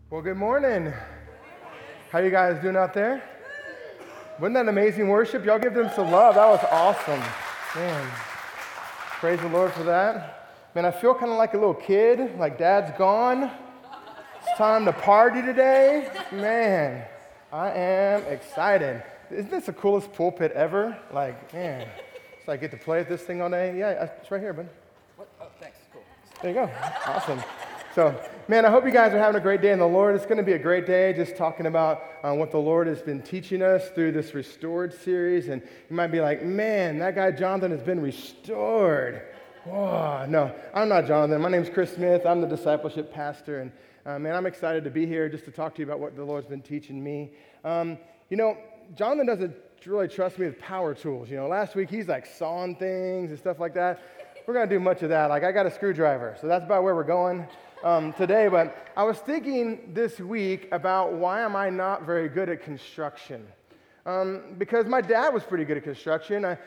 Well, good morning. How you guys doing out there? Wasn't that amazing worship? Y'all give them some love. That was awesome. Man, praise the Lord for that. Man, I feel kind of like a little kid, like Dad's gone. It's time to party today. Man, I am excited. Isn't this the coolest pulpit ever? Like, man, so I get to play with this thing all day. Yeah, it's right here, bud. What? Oh, thanks. Cool. There you go. Awesome. So, man, I hope you guys are having a great day in the Lord. It's going to be a great day just talking about what the Lord has been teaching us through this Restored series. And you might be like, man, that guy Jonathan has been restored. Whoa. No, I'm not Jonathan. My name's Chris Smith. I'm the discipleship pastor. And, man, I'm excited to be here just to talk to you about what the Lord's been teaching me. Jonathan doesn't really trust me with power tools. Last week he's like sawing things and stuff like that. We're going to do much of that. Like, I got a screwdriver, so that's about where we're going today. But I was thinking this week about why am I not very good at construction? Because my dad was pretty good at construction.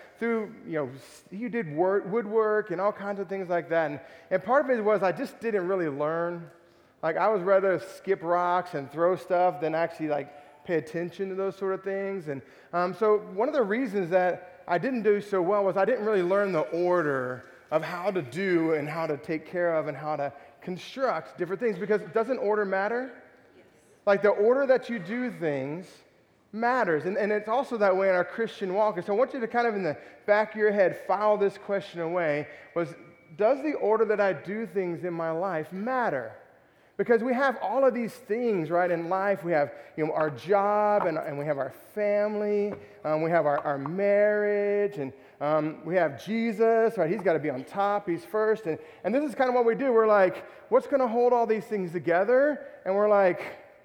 He did woodwork and all kinds of things like that. And part of it was I just didn't really learn. Like, I was rather skip rocks and throw stuff than actually, pay attention to those sort of things. And so one of the reasons that I didn't do so well was I didn't really learn the order of how to do and how to take care of and how to construct different things, because doesn't order matter? Yes. Like, the order that you do things matters, and it's also that way in our Christian walk. And so I want you to kind of in the back of your head file this question away, does the order that I do things in my life matter? Because we have all of these things, right, in life. We have, our job, and we have our family. We have our marriage, and we have Jesus, right? He's got to be on top. He's first. And this is kind of what we do. We're like, what's going to hold all these things together? And we're like,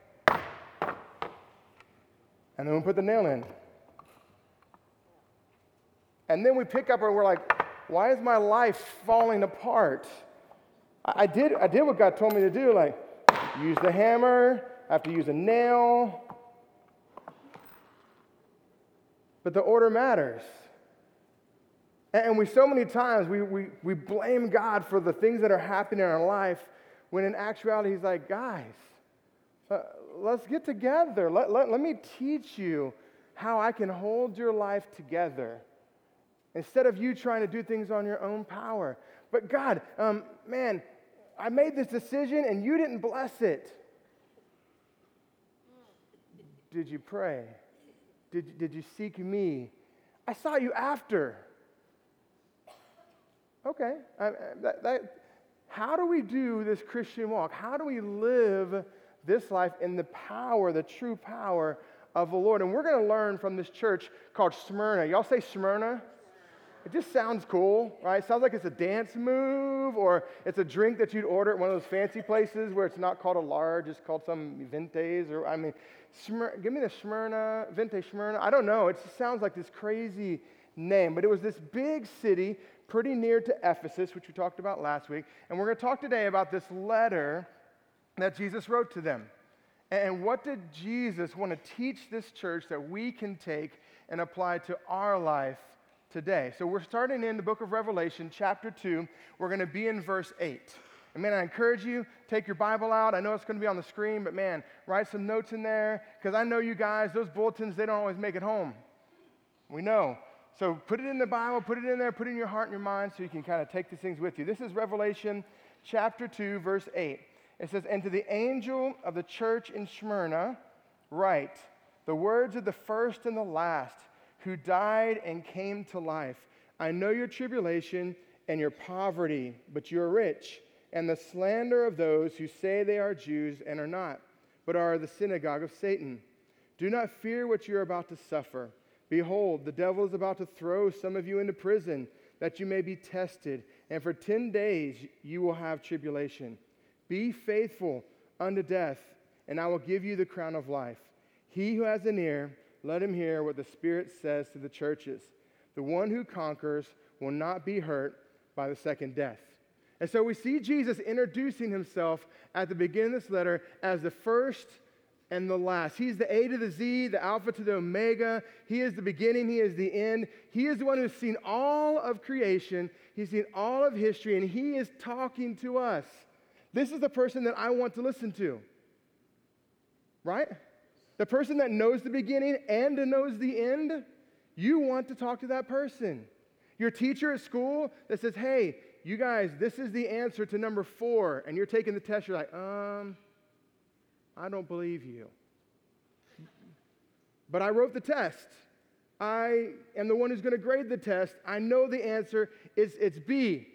and then we put the nail in. And then we pick up and we're like, why is my life falling apart? I did what God told me to do, like use the hammer, I have to use a nail. But the order matters. And we so many times, we blame God for the things that are happening in our life, when in actuality, he's like, guys, let's get together. Let me teach you how I can hold your life together instead of you trying to do things on your own power. But God, man, I made this decision and you didn't bless it. Did you pray? Did you seek me? I saw you after. Okay. How do we do this Christian walk? How do we live this life in the power, the true power of the Lord? And we're going to learn from this church called Smyrna. Y'all say Smyrna? It just sounds cool, right? It sounds like it's a dance move, or it's a drink that you'd order at one of those fancy places where it's not called a large, it's called some Ventes, give me the Smyrna, Vente Smyrna. I don't know. It just sounds like this crazy name. But it was this big city pretty near to Ephesus, which we talked about last week. And we're going to talk today about this letter that Jesus wrote to them. And what did Jesus want to teach this church that we can take and apply to our life today? So we're starting in the book of Revelation, chapter 2. We're going to be in verse 8. And man, I encourage you, take your Bible out. I know it's going to be on the screen, but man, write some notes in there, because I know you guys, those bulletins, they don't always make it home. We know. So put it in the Bible, put it in there, put it in your heart and your mind so you can kind of take these things with you. This is Revelation chapter 2, verse 8. It says, "And to the angel of the church in Smyrna write, the words of the first and the last, who died and came to life. I know your tribulation and your poverty, but you are rich, and the slander of those who say they are Jews and are not, but are the synagogue of Satan. Do not fear what you are about to suffer. Behold, the devil is about to throw some of you into prison, that you may be tested, and for 10 days you will have tribulation. Be faithful unto death, and I will give you the crown of life. He who has an ear, let him hear what the Spirit says to the churches. The one who conquers will not be hurt by the second death." And so we see Jesus introducing himself at the beginning of this letter as the first and the last. He's the A to the Z, the Alpha to the Omega. He is the beginning. He is the end. He is the one who's seen all of creation. He's seen all of history, and he is talking to us. This is the person that I want to listen to. right? The person that knows the beginning and knows the end, you want to talk to that person. Your teacher at school that says, hey, you guys, this is the answer to number 4, and you're taking the test, you're like, I don't believe you. But I wrote the test. I am the one who's going to grade the test. I know the answer. It's B.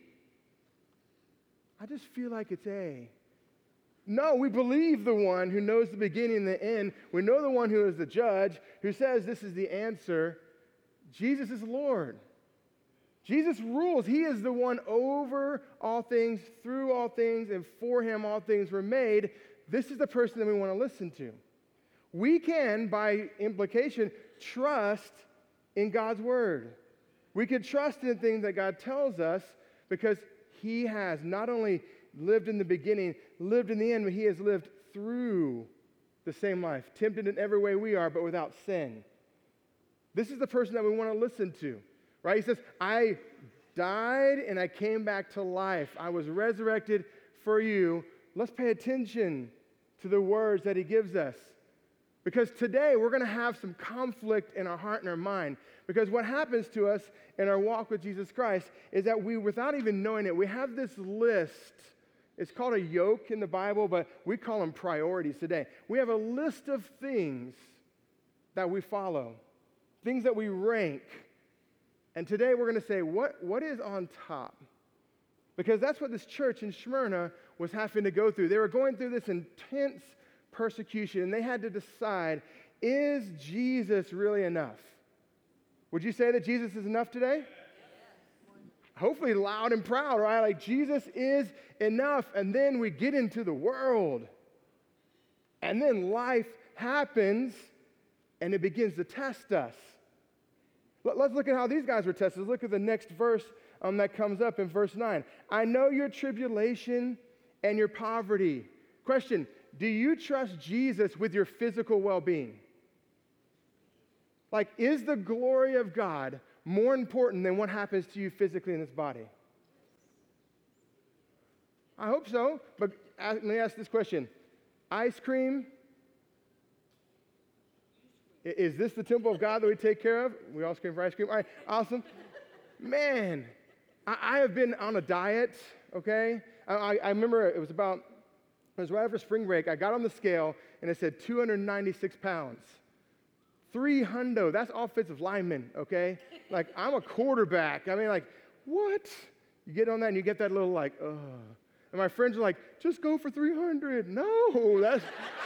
I just feel like it's A. No, we believe the one who knows the beginning and the end. We know the one who is the judge, who says this is the answer. Jesus is Lord. Jesus rules. He is the one over all things, through all things, and for him all things were made. This is the person that we want to listen to. We can, by implication, trust in God's word. We can trust in things that God tells us because he has not only lived in the beginning, lived in the end, but he has lived through the same life, tempted in every way we are, but without sin. This is the person that we want to listen to, right? He says, I died and I came back to life. I was resurrected for you. Let's pay attention to the words that he gives us. Because today we're going to have some conflict in our heart and our mind. Because what happens to us in our walk with Jesus Christ is that we, without even knowing it, we have this list. It's called a yoke in the Bible, but we call them priorities today. We have a list of things that we follow, things that we rank. And today we're going to say, what is on top? Because that's what this church in Smyrna was having to go through. They were going through this intense persecution, and they had to decide, is Jesus really enough? Would you say that Jesus is enough today? Hopefully loud and proud, right? Like, Jesus is enough. And then we get into the world. And then life happens, and it begins to test us. Let's look at how these guys were tested. Let's look at the next verse that comes up in verse 9. I know your tribulation and your poverty. Question, do you trust Jesus with your physical well-being? Like, is the glory of God more important than what happens to you physically in this body? I hope so, but let me ask this question. Ice cream, is this the temple of God that we take care of? We all scream for ice cream? All right, awesome. Man, I have been on a diet, okay? I remember it was right after spring break. I got on the scale, and it said 296 pounds. 300, that's offensive lineman, okay? Like, I'm a quarterback. I mean, like, what? You get on that, and you get that little, like, ugh. And my friends are like, just go for 300. No, that's...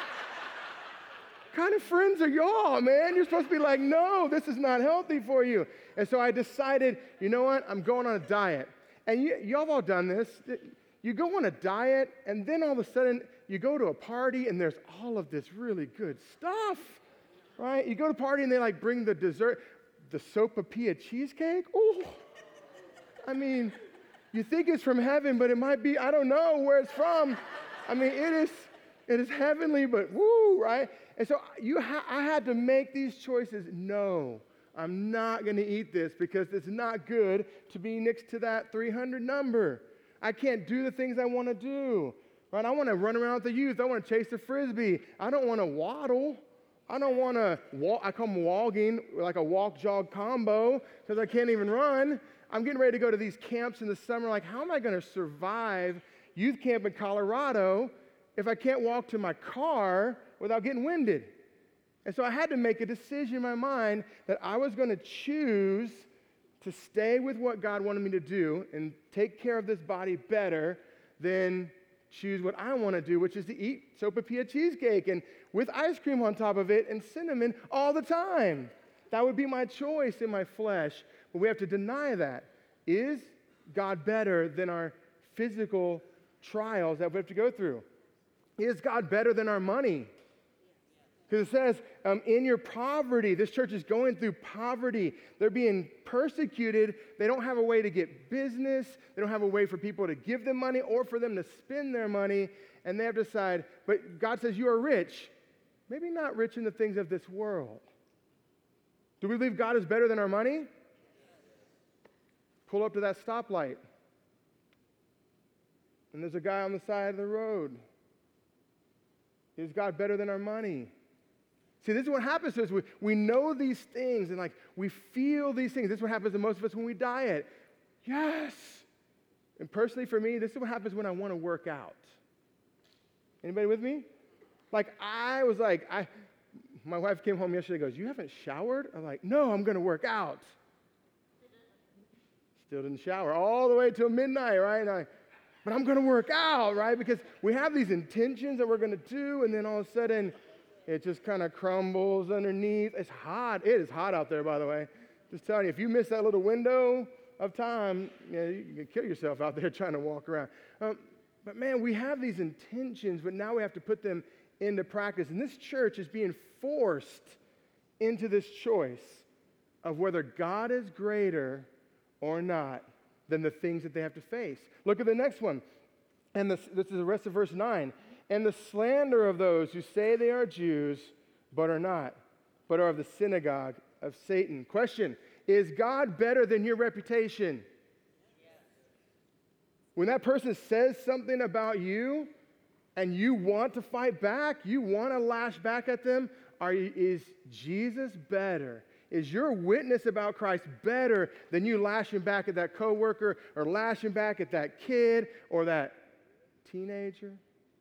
kind of friends are y'all, man? You're supposed to be like, no, this is not healthy for you. And so I decided, you know what? I'm going on a diet. And y'all have all done this. You go on a diet, and then all of a sudden, you go to a party, and there's all of this really good stuff, right? You go to a party, and they, like, bring the dessert, the sopapilla cheesecake. Oh, I mean, you think it's from heaven, but it might be, I don't know where it's from. I mean, it is heavenly, but woo, right? And so I had to make these choices. No, I'm not going to eat this because it's not good to be next to that 300 number. I can't do the things I want to do, right? I want to run around with the youth. I want to chase the Frisbee. I don't want to waddle. I don't want to walk. I come walking, like a walk-jog combo because I can't even run. I'm getting ready to go to these camps in the summer. Like, how am I going to survive youth camp in Colorado if I can't walk to my car without getting winded? And so I had to make a decision in my mind that I was going to choose to stay with what God wanted me to do and take care of this body better than choose what I want to do, which is to eat sopapilla cheesecake and with ice cream on top of it and cinnamon all the time. That would be my choice in my flesh. But we have to deny that. Is God better than our physical trials that we have to go through? Is God better than our money? Because it says, in your poverty, this church is going through poverty. They're being persecuted. They don't have a way to get business. They don't have a way for people to give them money or for them to spend their money. And they have to decide, but God says you are rich. Maybe not rich in the things of this world. Do we believe God is better than our money? Pull up to that stoplight. And there's a guy on the side of the road. Is God better than our money? See, this is what happens to us. We know these things and like we feel these things. This is what happens to most of us when we diet. Yes. And personally for me, this is what happens when I want to work out. Anybody with me? Like my wife came home yesterday and goes, "You haven't showered?" I'm like, "No, I'm going to work out." Still didn't shower all the way till midnight, right? But I'm going to work out, right? Because we have these intentions that we're going to do, and then all of a sudden, it just kind of crumbles underneath. It's hot. It is hot out there, by the way. Just telling you, if you miss that little window of time, you can kill yourself out there trying to walk around. But man, we have these intentions, but now we have to put them into practice. And this church is being forced into this choice of whether God is greater or not than the things that they have to face. Look at the next one. And this is the rest of verse 9. And the slander of those who say they are Jews, but are not, but are of the synagogue of Satan. Question, is God better than your reputation? Yes. When that person says something about you and you want to fight back, you want to lash back at them, is Jesus better? Is your witness about Christ better than you lashing back at that coworker or lashing back at that kid or that teenager?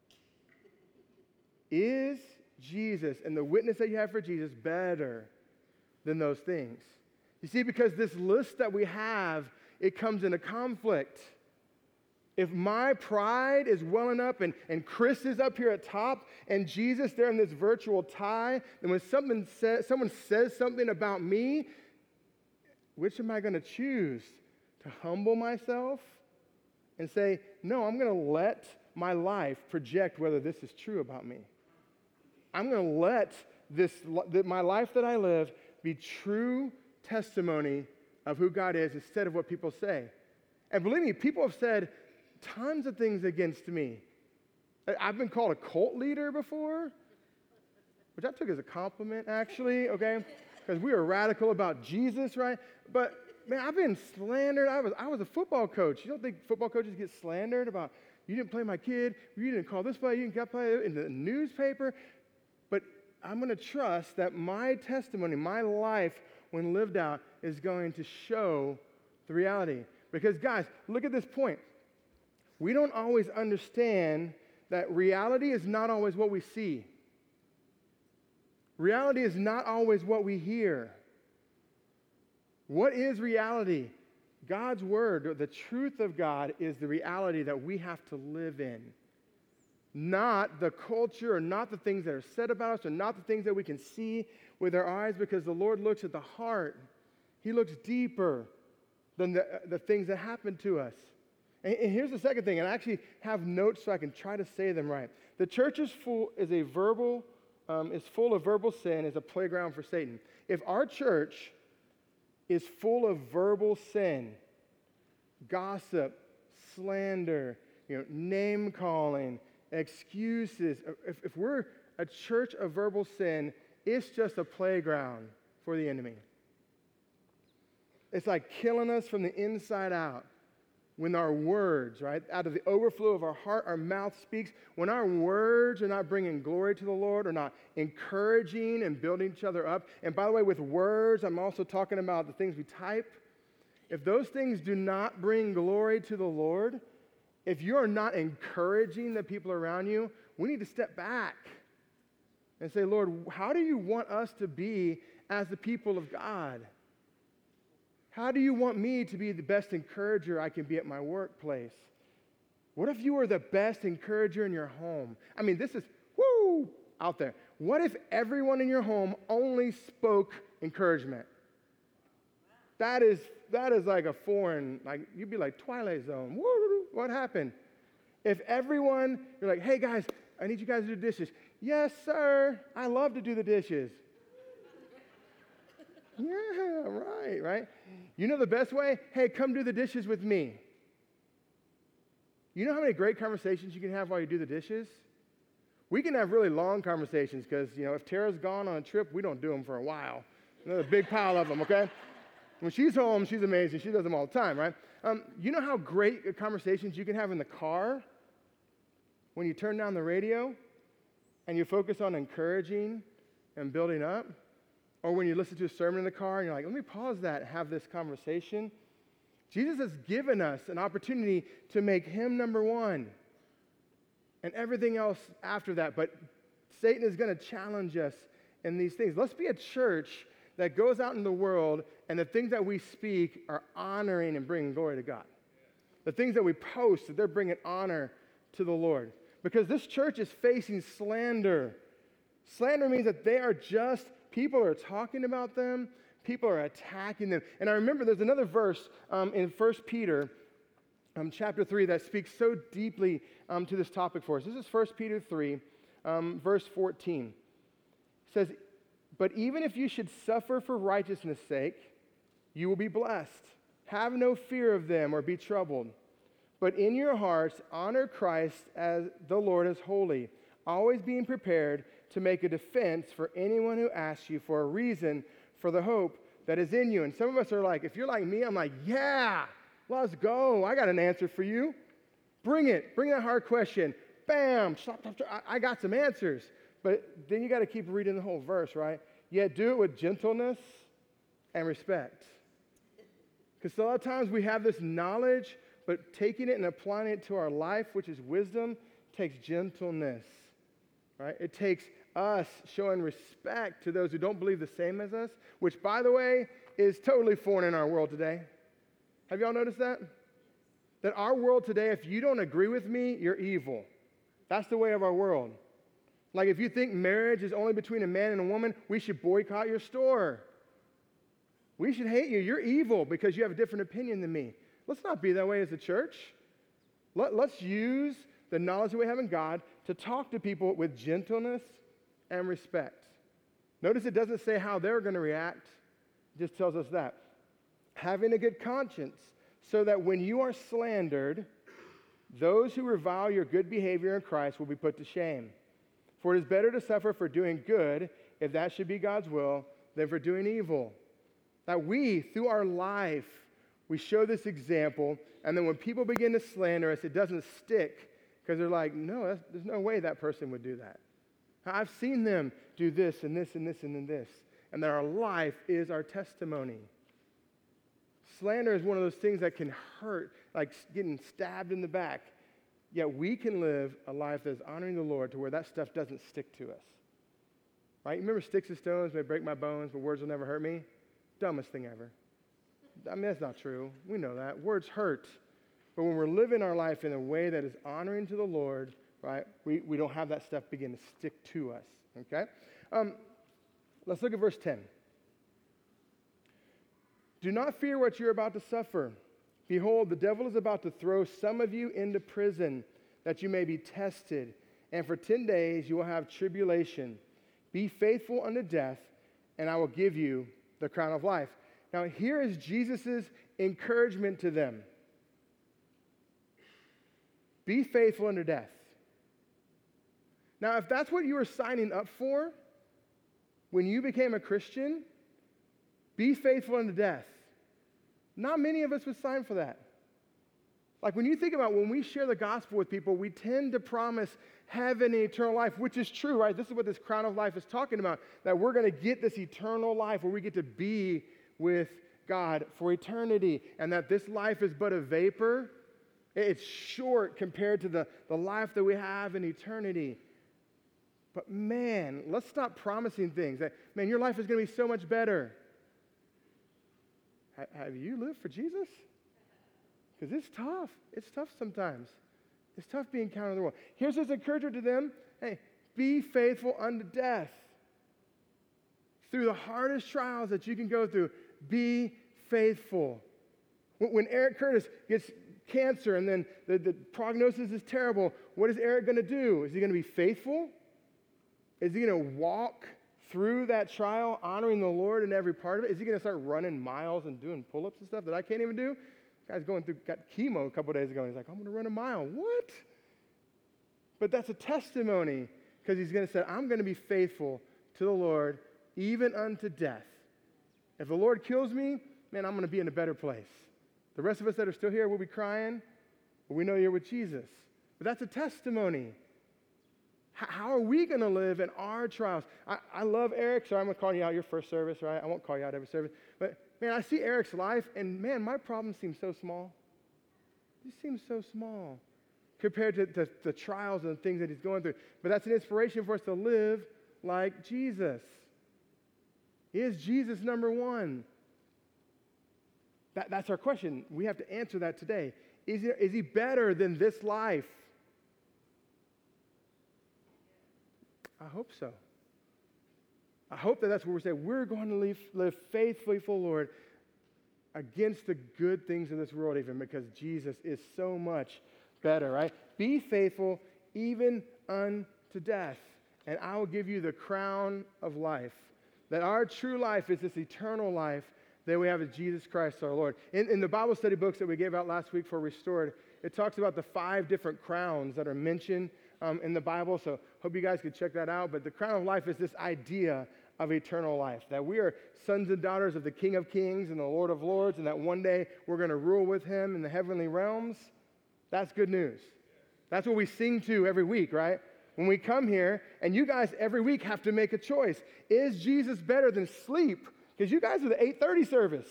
Is Jesus and the witness that you have for Jesus better than those things? You see, because this list that we have, it comes into conflict. If my pride is welling up and Chris is up here at top and Jesus there in this virtual tie, then when someone says something about me, which am I going to choose? To humble myself and say, no, I'm going to let my life project whether this is true about me. I'm going to let my life that I live be true testimony of who God is instead of what people say. And believe me, people have said tons of things against me. I've been called a cult leader before, which I took as a compliment, actually, okay? Because we were radical about Jesus, right? But, man, I've been slandered. I was a football coach. You don't think football coaches get slandered about, you didn't play my kid, you didn't call this play, you didn't play in the newspaper? But I'm going to trust that my testimony, my life, when lived out, is going to show the reality. Because, guys, look at this point. We don't always understand that reality is not always what we see. Reality is not always what we hear. What is reality? God's word, the truth of God, is the reality that we have to live in. Not the culture or not the things that are said about us or not the things that we can see with our eyes, because the Lord looks at the heart. He looks deeper than the things that happen to us. And here's the second thing, and I actually have notes so I can try to say them right. The church is full of verbal sin, is a playground for Satan. If our church is full of verbal sin, gossip, slander, name calling, excuses, if we're a church of verbal sin, it's just a playground for the enemy. It's like killing us from the inside out. When our words, right, out of the overflow of our heart, our mouth speaks. When our words are not bringing glory to the Lord, or not encouraging and building each other up. And by the way, with words, I'm also talking about the things we type. If those things do not bring glory to the Lord, if you're not encouraging the people around you, we need to step back and say, Lord, how do you want us to be as the people of God? How do you want me to be the best encourager I can be at my workplace? What if you were the best encourager in your home? I mean, this is, out there. What if everyone in your home only spoke encouragement? That is like a foreign, like, you'd be like, Twilight Zone. What happened? If everyone, you're like, hey guys, I need you guys to do dishes. Yes, sir. I love to do the dishes. Yeah, right. You know the best way? Hey, come do the dishes with me. You know how many great conversations you can have while you do the dishes? We can have really long conversations because, if Tara's gone on a trip, we don't do them for a while. There's a big pile of them, okay? When she's home, she's amazing. She does them all the time, right? You know how great conversations you can have in the car when you turn down the radio? and you focus on encouraging and building up, or when you listen to a sermon in the car and you're like, let me pause that and have this conversation, Jesus has given us an opportunity to make him number one and everything else after that. But Satan is going to challenge us in these things. Let's be a church that goes out in the world and the things that we speak are honoring and bringing glory to God. The things that we post, that they're bringing honor to the Lord. Because this church is facing slander. Slander means that they are just, people are talking about them, people are attacking them. And I remember there's another verse in 1 Peter chapter 3 that speaks so deeply to this topic for us. This is 1 Peter 3, verse 14. It says, but even if you should suffer for righteousness' sake, you will be blessed. Have no fear of them or be troubled. But in your hearts, honor Christ as the Lord as holy, always being prepared to make a defense for anyone who asks you for a reason for the hope that is in you. And some of us are like, if you're like me, I'm like, yeah, let's go. I got an answer for you. Bring it. Bring that hard question. Bam. I got some answers. But then you got to keep reading the whole verse, right? Yet do it with gentleness and respect. Because a lot of times we have this knowledge, but taking it and applying it to our life, which is wisdom, takes gentleness, right? It takes us showing respect to those who don't believe the same as us, which, by the way, is totally foreign in our world today. Have y'all noticed that? That our world today, if you don't agree with me, you're evil. That's the way of our world. Like if you think marriage is only between a man and a woman, we should boycott your store. We should hate you. You're evil because you have a different opinion than me. Let's not be that way as a church. Let's use the knowledge that we have in God to talk to people with gentleness and respect. Notice it doesn't say how they're going to react. It just tells us that. Having a good conscience so that when you are slandered, those who revile your good behavior in Christ will be put to shame. For it is better to suffer for doing good, if that should be God's will, than for doing evil. That we, through our life, we show this example, and then when people begin to slander us, it doesn't stick, because they're like, no, there's no way that person would do that. I've seen them do this and this and this and then this, and that our life is our testimony. Slander is one of those things that can hurt, like getting stabbed in the back. Yet we can live a life that is honoring the Lord to where that stuff doesn't stick to us. Right? You remember sticks and stones may break my bones, but words will never hurt me? Dumbest thing ever. I mean, that's not true. We know that. Words hurt. But when we're living our life in a way that is honoring to the Lord, right, we don't have that stuff begin to stick to us. Okay? Let's look at verse 10. Do not fear what you're about to suffer. Behold, the devil is about to throw some of you into prison, that you may be tested, and for 10 days you will have tribulation. Be faithful unto death, and I will give you the crown of life. Now, here is Jesus' encouragement to them. Be faithful unto death. Now, if that's what you were signing up for when you became a Christian, be faithful unto death. Not many of us would sign for that. Like when you think about when we share the gospel with people, we tend to promise heaven and eternal life, which is true, right? This is what this crown of life is talking about, that we're going to get this eternal life where we get to be with God for eternity, and that this life is but a vapor. It's short compared to the life that we have in eternity. But man, let's stop promising things that, man, your life is going to be so much better. Have you lived for Jesus? Because it's tough. It's tough sometimes. It's tough being counted in the world. Here's his encouragement to them. Hey, be faithful unto death. Through the hardest trials that you can go through, be faithful. When Eric Curtis gets cancer and then the prognosis is terrible, what is Eric going to do? Is he going to be faithful? Is he going to walk through that trial, honoring the Lord in every part of it? Is he going to start running miles and doing pull-ups and stuff that I can't even do? Guy's got chemo a couple days ago, and he's like, I'm going to run a mile. What? But that's a testimony, because he's going to say, I'm going to be faithful to the Lord, even unto death. If the Lord kills me, man, I'm going to be in a better place. The rest of us that are still here will be crying, but we know you're with Jesus. But that's a testimony. How are we going to live in our trials? I love Eric, so I'm going to call you out your first service, right? I won't call you out every service. But, man, I see Eric's life, and, man, my problems seem so small. They seem so small compared to the trials and the things that he's going through. But that's an inspiration for us to live like Jesus. Is Jesus number one? That's our question. We have to answer that today. Is he better than this life? I hope so. I hope that's what we're saying. We're going to live faithfully for the Lord against the good things of this world, even because Jesus is so much better, right? Be faithful even unto death, and I will give you the crown of life. That our true life is this eternal life that we have with Jesus Christ our Lord. In the Bible study books that we gave out last week for Restored, it talks about the 5 different crowns that are mentioned in the Bible, so hope you guys could check that out. But the crown of life is this idea of eternal life, that we are sons and daughters of the King of Kings and the Lord of Lords, and that one day we're going to rule with him in the heavenly realms. That's good news. That's what we sing to every week, right? When we come here, and you guys every week have to make a choice. Is Jesus better than sleep? Because you guys are the 8:30 service,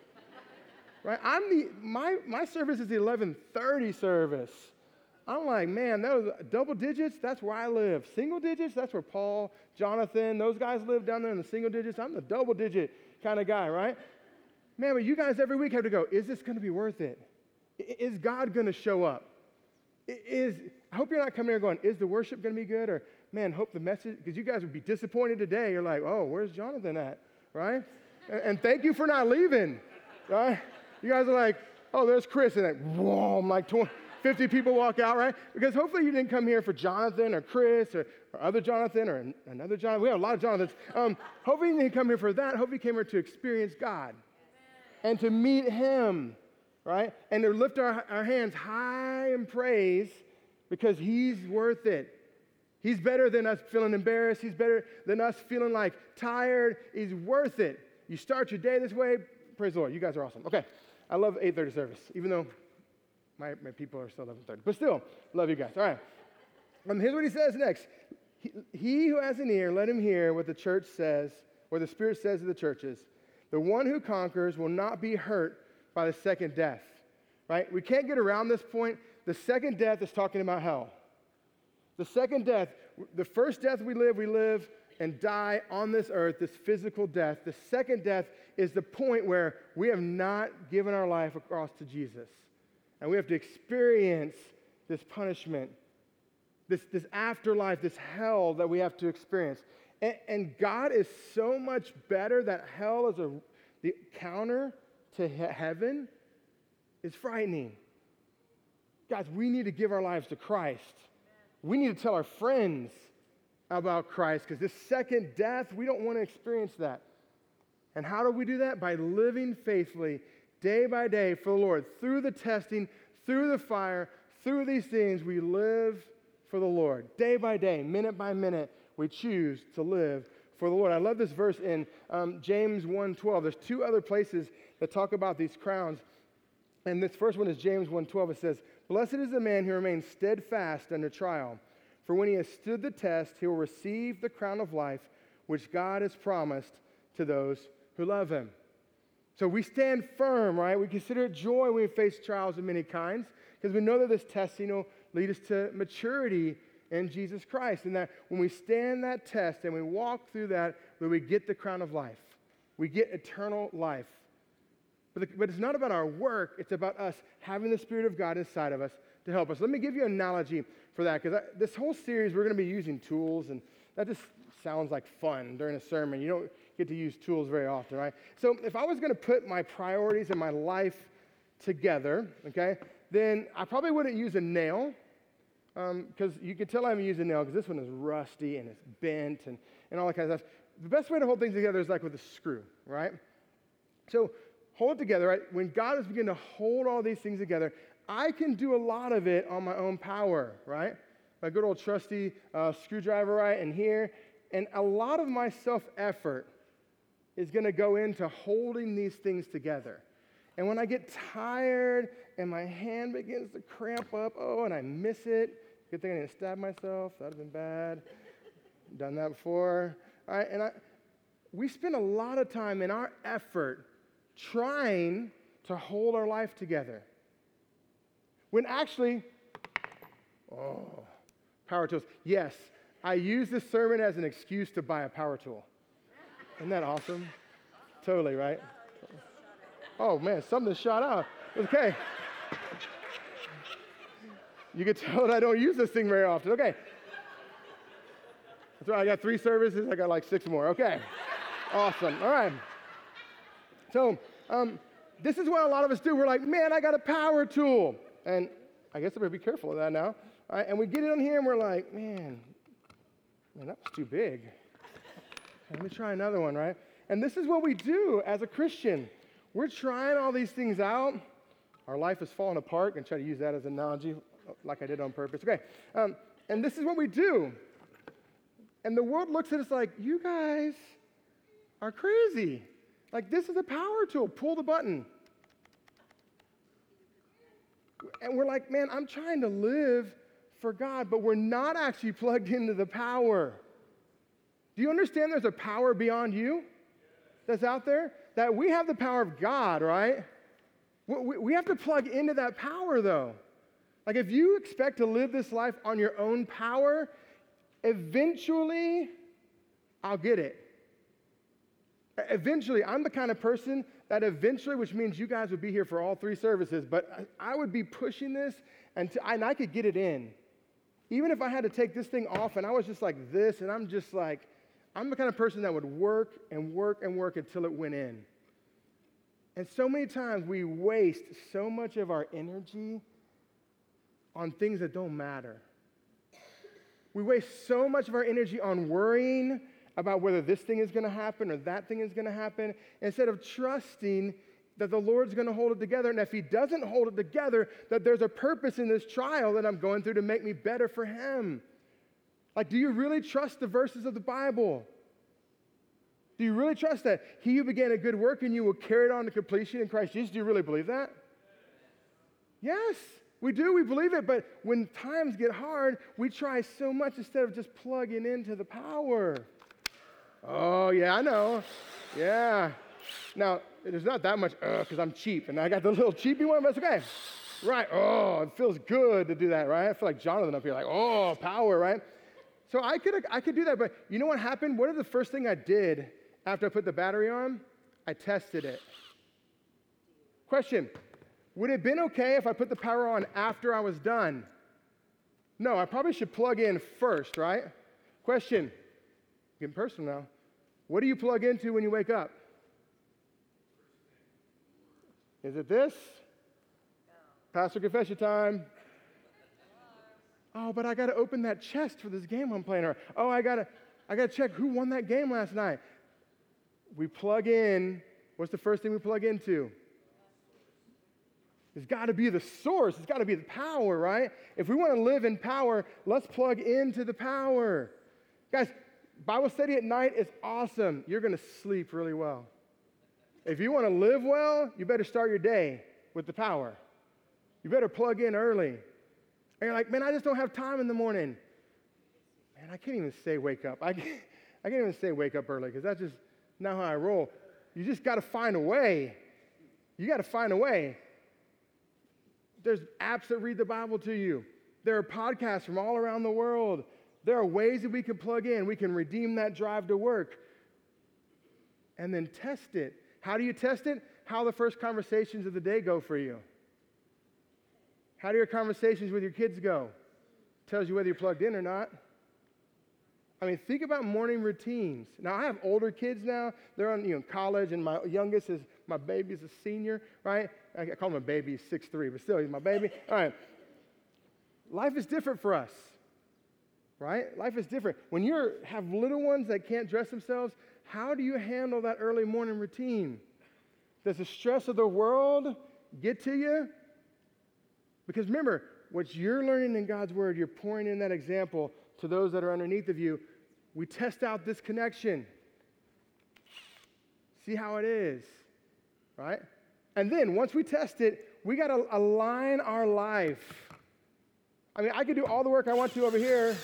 right? My service is the 11:30 service. I'm like, man, those double digits, that's where I live. Single digits, that's where Paul, Jonathan, those guys live down there in the single digits. I'm the double digit kind of guy, right? Man, but you guys every week have to go, is this going to be worth it? Is God going to show up? I hope you're not coming here going, is the worship going to be good? Or, man, hope the message, because you guys would be disappointed today. You're like, oh, where's Jonathan at, right? And thank you for not leaving, right? You guys are like, oh, there's Chris. And like, whoa, I'm like 50 people walk out, right? Because hopefully you didn't come here for Jonathan or Chris or other Jonathan or another Jonathan. We have a lot of Jonathans. Hopefully you didn't come here for that. Hopefully you came here to experience God and to meet him, right? And to lift our hands high in praise because he's worth it. He's better than us feeling embarrassed. He's better than us feeling like tired. He's worth it. You start your day this way, praise the Lord. You guys are awesome. Okay, I love 8:30 service, even though my people are still 11:30. But still, love you guys. All right. Here's what he says next. He who has an ear, let him hear what the church says, or the Spirit says to the churches. The one who conquers will not be hurt by the second death. Right? We can't get around this point. The second death is talking about hell. The second death, the first death we live and die on this earth, this physical death. The second death is the point where we have not given our life across to Jesus. And we have to experience this punishment, this afterlife, this hell that we have to experience. And God is so much better that hell is the counter to heaven is frightening. Guys, we need to give our lives to Christ. We need to tell our friends about Christ because this second death, we don't want to experience that. And how do we do that? By living faithfully day by day for the Lord. Through the testing, through the fire, through these things, we live for the Lord. Day by day, minute by minute, we choose to live for the Lord. I love this verse in James 1:12. There's 2 other places that talk about these crowns. And this first one is James 1:12. It says, "Blessed is the man who remains steadfast under trial. For when he has stood the test, he will receive the crown of life, which God has promised to those who love him." So we stand firm, right? We consider it joy when we face trials of many kinds, because we know that this testing will lead us to maturity in Jesus Christ. And that when we stand that test and we walk through that, we get the crown of life. We get eternal life. But it's not about our work. It's about us having the Spirit of God inside of us to help us. Let me give you an analogy for that, because this whole series, we're going to be using tools, and that just sounds like fun during a sermon. You don't get to use tools very often, right? So if I was going to put my priorities in my life together, okay, then I probably wouldn't use a nail, because you can tell I haven't used a nail because this one is rusty and it's bent and all that kind of stuff. The best way to hold things together is like with a screw, right? So hold it together, right? When God is beginning to hold all these things together, I can do a lot of it on my own power, right? My good old trusty screwdriver right in here. And a lot of my self-effort is going to go into holding these things together. And when I get tired and my hand begins to cramp up, and I miss it, Good thing I didn't stab myself. That would have been bad. Done that before. All right, and we spend a lot of time in our effort trying to hold our life together. When actually, power tools. Yes, I use this sermon as an excuse to buy a power tool. Isn't that awesome? Totally, right? Oh, man, something shot out. Okay. You can tell that I don't use this thing very often. Okay. That's right, I got 3 services. I got like 6 more. Okay. Awesome. All right. So, this is what a lot of us do. We're like, man, I got a power tool. And I guess I better be careful of that now. All right, and we get it on here and we're like, man, that was too big. Let me try another one, right? And this is what we do as a Christian. We're trying all these things out. Our life is falling apart. And try to use that as an analogy like I did on purpose. Okay, and this is what we do. And the world looks at us like, you guys are crazy. Like, this is a power tool. Pull the button. And we're like, man, I'm trying to live for God, but we're not actually plugged into the power. Do you understand there's a power beyond you that's out there? That we have the power of God, right? We have to plug into that power, though. Like, if you expect to live this life on your own power, eventually, I'll get it. Eventually, I'm the kind of person that eventually, which means you guys would be here for all 3 services, but I would be pushing this, and I could get it in. Even if I had to take this thing off, and I was just like this, and I'm just like, I'm the kind of person that would work and work and work until it went in. And so many times, we waste so much of our energy on things that don't matter. We waste so much of our energy on worrying about whether this thing is going to happen or that thing is going to happen, instead of trusting that the Lord's going to hold it together. And if he doesn't hold it together, that there's a purpose in this trial that I'm going through to make me better for him. Like, do you really trust the verses of the Bible? Do you really trust that he who began a good work in you will carry it on to completion in Christ Jesus? Do you really believe that? Yes, we do. We believe it. But when times get hard, we try so much instead of just plugging into the power. Oh, yeah, I know. Yeah. Now, there's not that much, because I'm cheap, and I got the little cheapy one, but it's okay. Right. Oh, it feels good to do that, right? I feel like Jonathan up here, like, oh, power, right? So I could do that, but you know what happened? What is the first thing I did after I put the battery on? I tested it. Question, would it have been okay if I put the power on after I was done? No, I probably should plug in first, right? Question, getting personal now. What do you plug into when you wake up? Is it this? No. Pastor confession time. Oh, but I got to open that chest for this game I'm playing. Or, oh, I got to check who won that game last night. We plug in. What's the first thing we plug into? It's got to be the source. It's got to be the power, right? If we want to live in power, let's plug into the power. Guys, Bible study at night is awesome. You're going to sleep really well. If you want to live well, you better start your day with the power. You better plug in early. And you're like, man, I just don't have time in the morning. Man, I can't even say wake up. I can't even say wake up early because that's just not how I roll. You just got to find a way. You got to find a way. There's apps that read the Bible to you. There are podcasts from all around the world. There are ways that we can plug in. We can redeem that drive to work and then test it. How do you test it? How the first conversations of the day go for you. How do your conversations with your kids go? Tells you whether you're plugged in or not. I mean, think about morning routines. Now, I have older kids now. They're on college, and my youngest is, my baby's a senior, right? I call him a baby, he's 6'3", but still, he's my baby. All right. Life is different for us, right? Life is different. When you have little ones that can't dress themselves, how do you handle that early morning routine? Does the stress of the world get to you? Because remember, what you're learning in God's word, you're pouring in that example to those that are underneath of you. We test out this connection. See how it is, right? And then once we test it, we got to align our life I mean, I could do all the work I want to over here,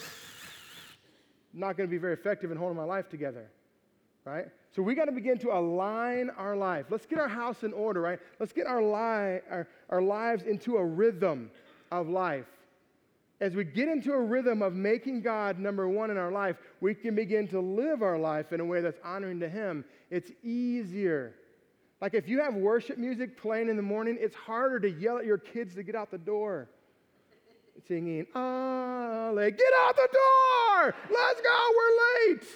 not going to be very effective in holding my life together, right? So we got to begin to align our life. Let's get our house in order, right? Let's get our lives into a rhythm of life. As we get into a rhythm of making God number one in our life, we can begin to live our life in a way that's honoring to Him. It's easier. Like if you have worship music playing in the morning, it's harder to yell at your kids to get out the door. Singing, get out the door! Let's go, we're late!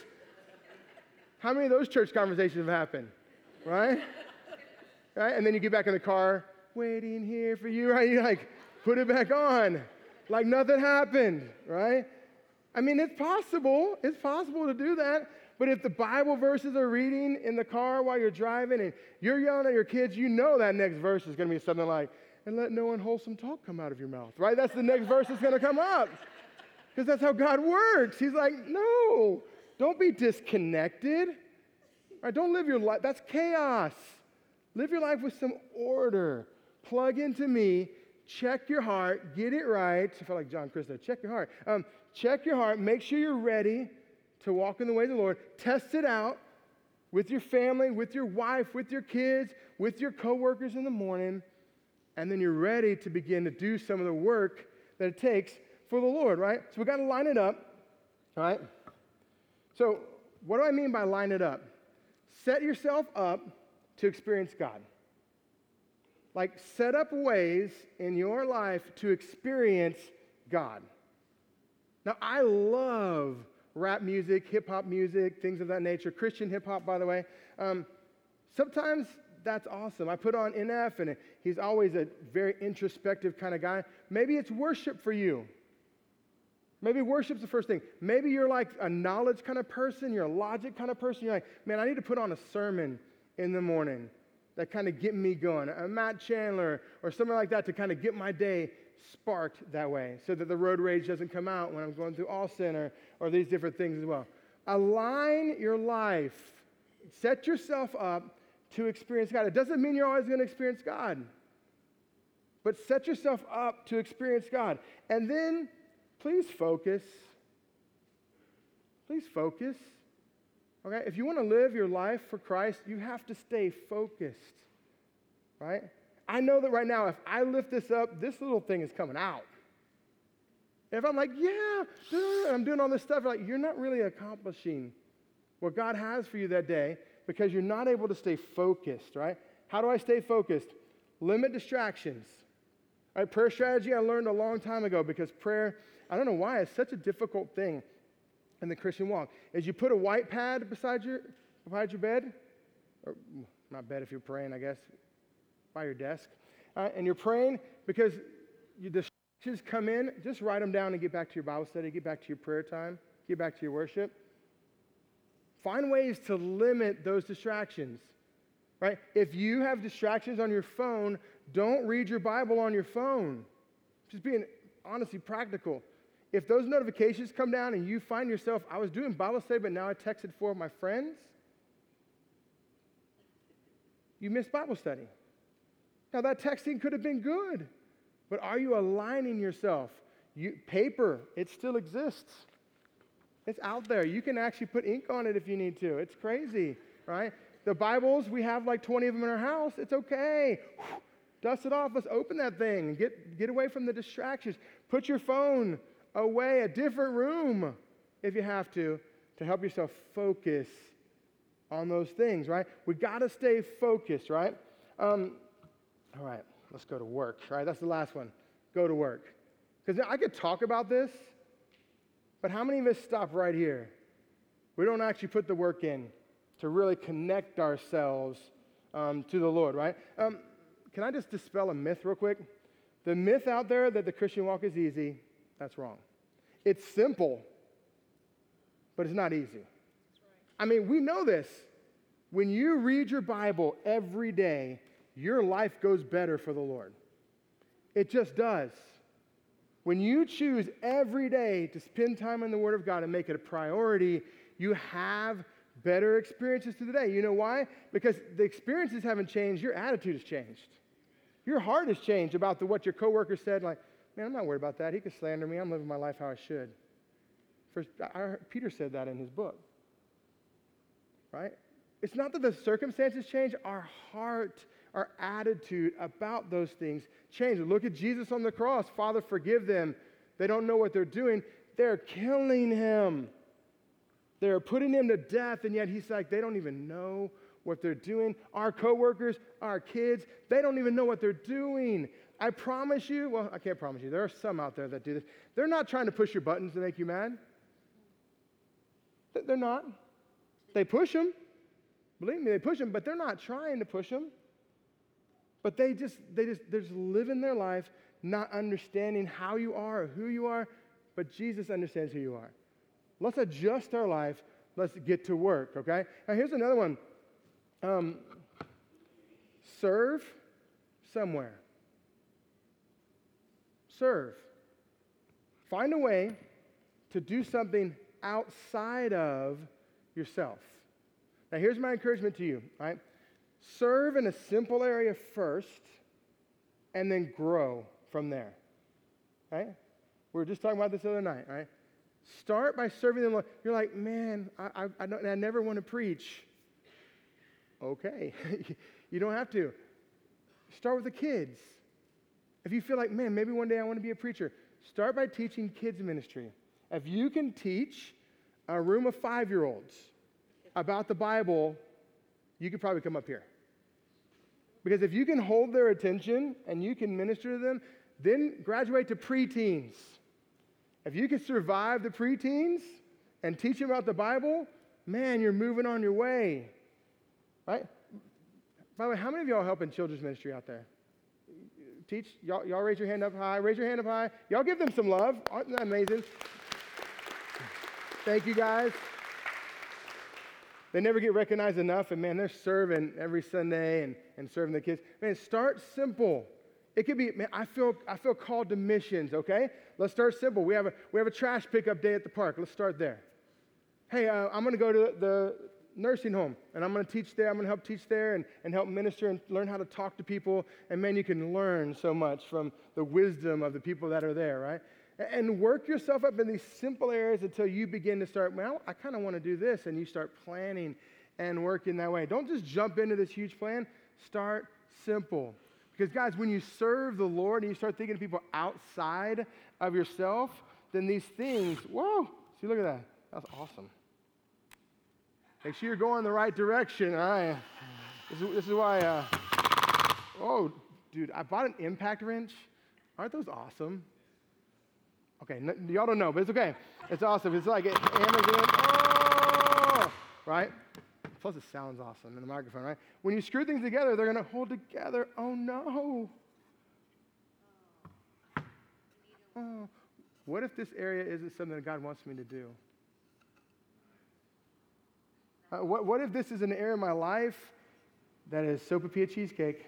How many of those church conversations have happened? Right? Right? And then you get back in the car, waiting here for you, right? You're like, put it back on. Like nothing happened, right? I mean, it's possible. It's possible to do that. But if the Bible verses are reading in the car while you're driving and you're yelling at your kids, you know that next verse is going to be something like, and let no unwholesome talk come out of your mouth, right? That's the next verse that's going to come up. Because that's how God works. He's like, no, don't be disconnected. Right? Don't live your life. That's chaos. Live your life with some order. Plug into me. Check your heart. Get it right. I feel like John Christo. Check your heart. Check your heart. Make sure you're ready to walk in the way of the Lord. Test it out with your family, with your wife, with your kids, with your coworkers in the morning. And then you're ready to begin to do some of the work that it takes for the Lord, right? So we got to line it up, right? So what do I mean by line it up? Set yourself up to experience God. Like set up ways in your life to experience God. Now, I love rap music, hip-hop music, things of that nature. Christian hip-hop, by the way. Sometimes that's awesome. I put on NF, and he's always a very introspective kind of guy. Maybe it's worship for you. Maybe worship's the first thing. Maybe you're like a knowledge kind of person. You're a logic kind of person. You're like, man, I need to put on a sermon in the morning that kind of get me going. A Matt Chandler or something like that to kind of get my day sparked that way so that the road rage doesn't come out when I'm going through Austin or these different things as well. Align your life. Set yourself up to experience God. It doesn't mean you're always going to experience God, but set yourself up to experience God. And then please focus. Please focus. Okay? If you want to live your life for Christ, you have to stay focused. Right? I know that right now, if I lift this up, this little thing is coming out. If I'm like, yeah, I'm doing all this stuff, like, you're not really accomplishing what God has for you that day because you're not able to stay focused, right? How do I stay focused? Limit distractions. All right, prayer strategy I learned a long time ago because prayer, I don't know why, it's such a difficult thing in the Christian walk. Is you put a white pad beside your bed, or not bed if you're praying, I guess, by your desk, and you're praying because your distractions come in, just write them down and get back to your Bible study, get back to your prayer time, get back to your worship. Find ways to limit those distractions, right? If you have distractions on your phone, don't read your Bible on your phone. Just being honestly practical. If those notifications come down and you find yourself, I was doing Bible study, but now I texted 4 of my friends, you missed Bible study. Now, that texting could have been good, but are you aligning yourself? Paper, it still exists. It's out there. You can actually put ink on it if you need to. It's crazy, right? The Bibles, we have like 20 of them in our house. It's okay. Dust it off. Let's open that thing and get away from the distractions. Put your phone away, a different room if you have to help yourself focus on those things, right? We got to stay focused, right? All right, let's go to work, right? That's the last one. Go to work. Because I could talk about this, but how many of us stop right here? We don't actually put the work in to really connect ourselves to the Lord, right? Can I just dispel a myth real quick? The myth out there that the Christian walk is easy, that's wrong. It's simple, but it's not easy. That's right. I mean, we know this. When you read your Bible every day, your life goes better for the Lord. It just does. When you choose every day to spend time in the Word of God and make it a priority, you have better experiences through the day. You know why? Because the experiences haven't changed, your attitude has changed. Your heart has changed about what your coworker said, like, Man, I'm not worried about that. He could slander me. I'm living my life how I should. Peter said that in his book, right? It's not that the circumstances change. Our heart, our attitude about those things change. Look at Jesus on the cross. Father, forgive them. They don't know what they're doing. They're killing him. They're putting him to death, and yet he's like, they don't even know what they're doing. Our coworkers, our kids, they don't even know what they're doing. I promise you, well, I can't promise you. There are some out there that do this. They're not trying to push your buttons to make you mad. They're not. They push them. Believe me, they push them, but they're not trying to push them. But they're just living their life, not understanding how you are or who you are, but Jesus understands who you are. Let's adjust our life. Let's get to work, okay? Now, here's another one. Serve somewhere. Serve. Find a way to do something outside of yourself. Now, here's my encouragement to you, right? Serve in a simple area first, and then grow from there, right? We were just talking about this the other night, right? Start by serving the Lord. You're like, man, I never want to preach. Okay, you don't have to. Start with the kids. If you feel like, man, maybe one day I want to be a preacher, start by teaching kids ministry. If you can teach a room of 5-year-olds about the Bible, you could probably come up here. Because if you can hold their attention and you can minister to them, then graduate to preteens. If you can survive the preteens and teach them about the Bible, man, you're moving on your way, right? By the way, how many of y'all help in children's ministry out there? Teach, y'all raise your hand up high, raise your hand up high. Y'all give them some love. Aren't that amazing? Thank you, guys. They never get recognized enough, and man, they're serving every Sunday and serving the kids. Man, start simple. It could be, man, I feel called to missions, okay? Let's start simple. We have a trash pickup day at the park. Let's start there. Hey, I'm going to go to the nursing home, and I'm going to teach there. I'm going to help teach there and help minister and learn how to talk to people. And man, you can learn so much from the wisdom of the people that are there, right? And work yourself up in these simple areas until you begin to start, well, I kind of want to do this, and you start planning and working that way. Don't just jump into this huge plan. Start simple. Because, guys, when you serve the Lord and you start thinking of people outside of yourself, then these things, whoa, see, look at that. That's awesome. Make sure you're going the right direction, all right? This is why, oh, dude, I bought an impact wrench. Aren't those awesome? Okay, y'all don't know, but it's okay. It's awesome. It's like Amazon, oh, right? Plus, it sounds awesome in the microphone, right? When you screw things together, they're going to hold together. Oh, no. Oh, what if this area isn't something that God wants me to do? What if this is an area of my life that is sopapilla cheesecake?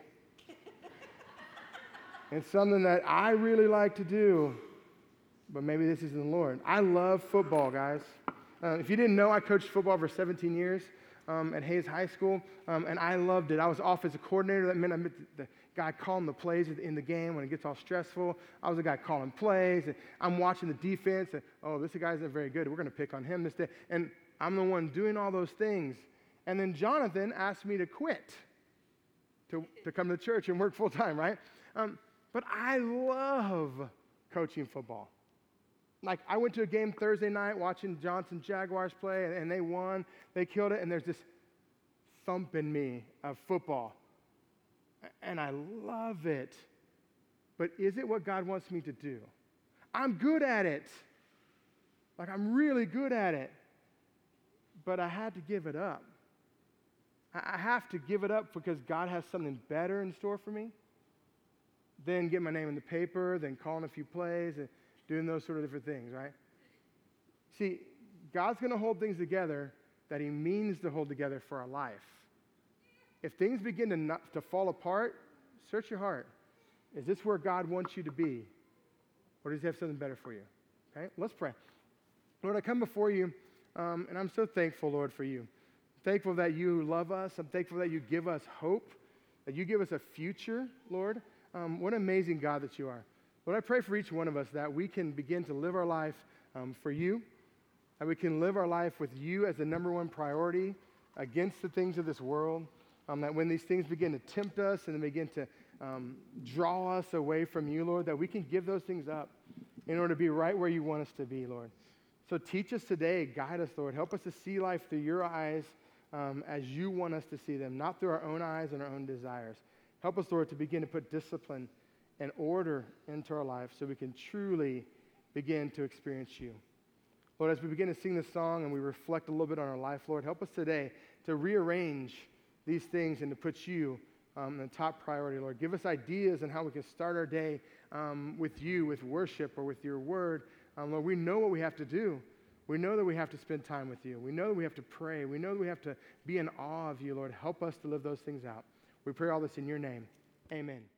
It's something that I really like to do, but maybe this isn't the Lord. I love football, guys. If you didn't know, I coached football for 17 years. At Hayes High School, and I loved it. I was offensive coordinator. That meant I met the guy calling the plays in the game when it gets all stressful. I was the guy calling plays, and I'm watching the defense, and, oh, this guy's not very good. We're going to pick on him this day. And I'm the one doing all those things. And then Jonathan asked me to quit, to come to church and work full-time, right? But I love coaching football. Like, I went to a game Thursday night watching Johnson Jaguars play, and they won. They killed it, and there's this thump in me of football. And I love it. But is it what God wants me to do? I'm good at it. Like, I'm really good at it. But I had to give it up. I have to give it up because God has something better in store for me than getting my name in the paper, than calling a few plays, and doing those sort of different things, right? See, God's going to hold things together that he means to hold together for our life. If things begin to fall apart, search your heart. Is this where God wants you to be? Or does he have something better for you? Okay, let's pray. Lord, I come before you, and I'm so thankful, Lord, for you. I'm thankful that you love us. I'm thankful that you give us hope, that you give us a future, Lord. What an amazing God that you are. Lord, I pray for each one of us that we can begin to live our life for you, that we can live our life with you as the number one priority against the things of this world, that when these things begin to tempt us and they begin to draw us away from you, Lord, that we can give those things up in order to be right where you want us to be, Lord. So teach us today, guide us, Lord. Help us to see life through your eyes as you want us to see them, not through our own eyes and our own desires. Help us, Lord, to begin to put discipline and order into our life so we can truly begin to experience you. Lord, as we begin to sing this song and we reflect a little bit on our life, Lord, help us today to rearrange these things and to put you in the top priority, Lord. Give us ideas on how we can start our day with you, with worship, or with your word. Lord, we know what we have to do. We know that we have to spend time with you. We know that we have to pray. We know that we have to be in awe of you, Lord. Help us to live those things out. We pray all this in your name. Amen.